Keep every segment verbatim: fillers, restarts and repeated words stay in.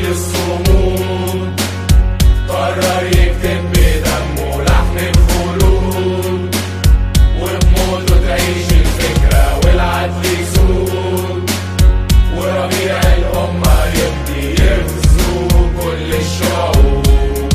الصمود قرر يكتب بدمه لحن الخلود، وبموته تعيش الفكرة والعدل يسود، وربيع الأمة يمضي يغزو كل الشعوب.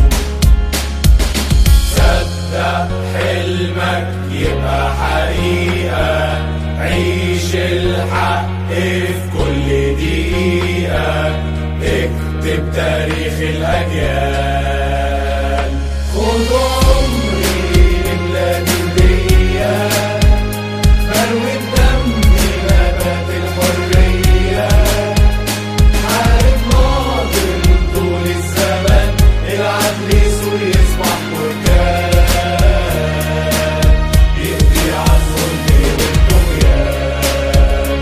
صدق حلمك يبقى حقيقة، عيش الحق في كل دقيقة، اكتب تاريخ الأجيال. خد عمري بلاد الهدية، بروي الدم نبات الحرية، حارب ناضل طول الزمن، العدل يسود يصبح بركان، يقضي عالظلم والطغيان.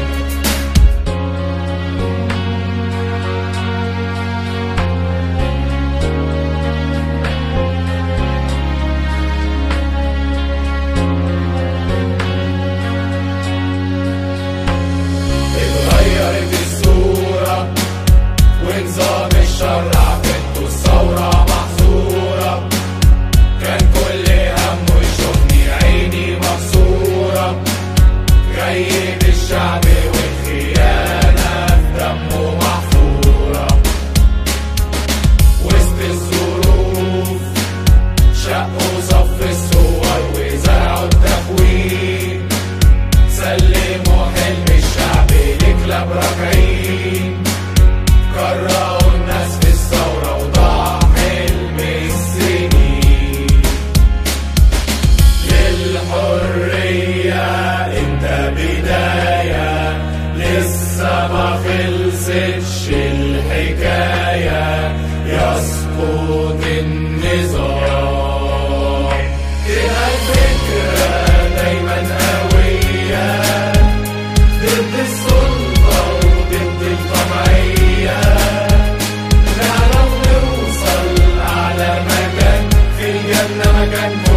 اتغيرت الصورة ونظام الشرع بنته الثورة محظورة، كان كل همه يشوفني عيني مكسورة، جيد الشعب والخيانة في دمه محفورة. وسط الظروف شقوا صف الصور وزرعوا التكوين، سلموا حلم الشعب لكلاب راجعين، كرهوا الناس في الثورة وضاع حلم السنين. للحرية انت بداية، لسه ما خلصتش الحكاية، يسقط النظام. تبقى الفكرة دايما قوية، ضد السلطة وضد الطمعية، نعرف نوصل أعلى مكان في الجنة، مكان